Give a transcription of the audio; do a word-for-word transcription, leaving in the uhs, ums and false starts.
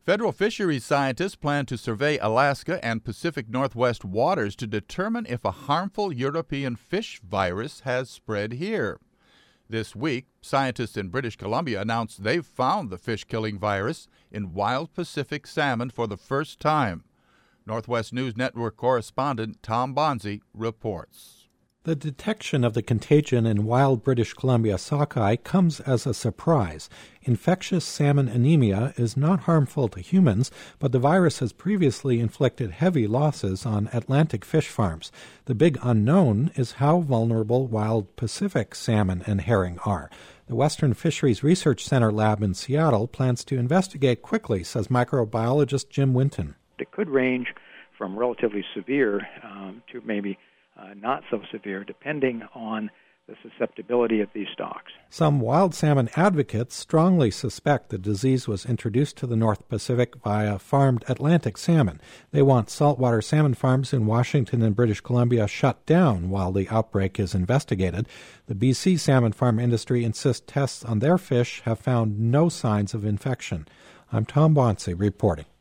Federal fisheries scientists plan to survey Alaska and Pacific Northwest waters to determine if a harmful European fish virus has spread here. This week, scientists in British Columbia announced they've found the fish-killing virus in wild Pacific salmon for the first time. Northwest News Network correspondent Tom Bonzi reports. The detection of the contagion in wild British Columbia sockeye comes as a surprise. Infectious salmon anemia is not harmful to humans, but the virus has previously inflicted heavy losses on Atlantic fish farms. The big unknown is how vulnerable wild Pacific salmon and herring are. The Western Fisheries Research Center lab in Seattle plans to investigate quickly, says microbiologist Jim Winton. It could range from relatively severe um, to maybe Uh, not so severe, depending on the susceptibility of these stocks. Some wild salmon advocates strongly suspect the disease was introduced to the North Pacific via farmed Atlantic salmon. They want saltwater salmon farms in Washington and British Columbia shut down while the outbreak is investigated. The B C salmon farm industry insists tests on their fish have found no signs of infection. I'm Tom Bonsi reporting.